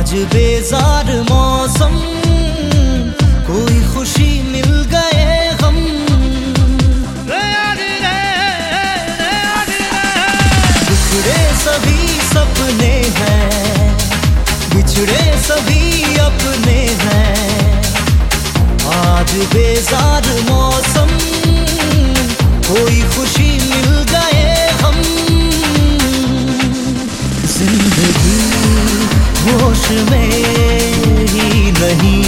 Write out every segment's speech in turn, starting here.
आज बेजार मौसम, कोई खुशी मिल गए हम। बिछड़े सभी सपने हैं, बिछड़े सभी अपने हैं। आज बेजार मौसम, कोई खुशी मिल गए हम। जिंदगी होश में ही नहीं,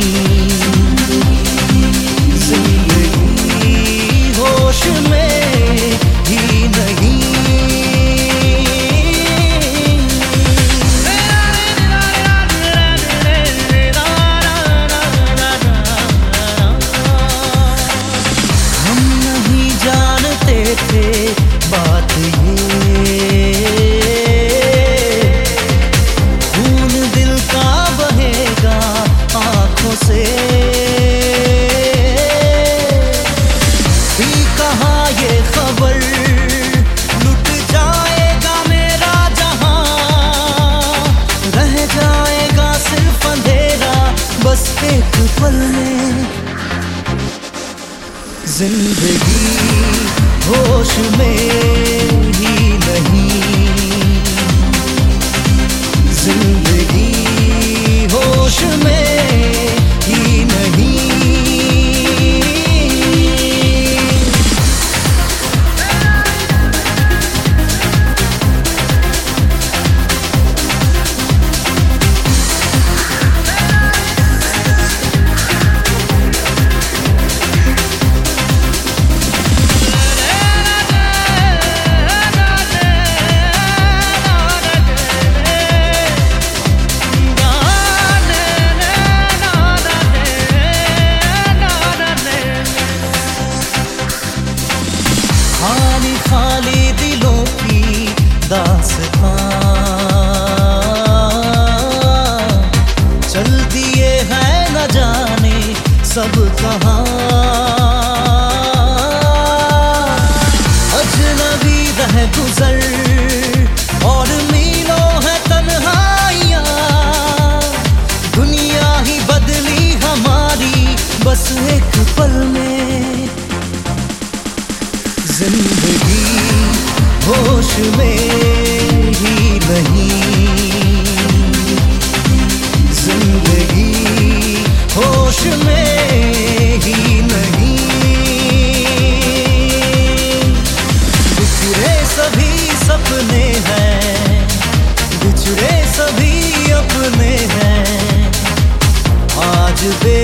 जिंदगी होश में ही नहीं। हम नहीं जानते थे बात ये, से भी कहा ये खबर, लुट जाएगा मेरा जहां, रह जाएगा सिर्फ अंधेरा बस एक पल में। जिंदगी होश में ही नहीं, जिंदगी होश में ही नहीं। खाली खाली दिलों की दास्तां चल दिए हैं न जाने सब कहाँ। अजनबी रह गुजर और मीलों है तन्हाइयाँ, दुनिया ही बदली हमारी बस एक पल में। जिंदगी होश में ही नहीं, जिंदगी होश में ही नहीं। बिछड़े सभी सपने हैं, बिछड़े सभी अपने हैं। आज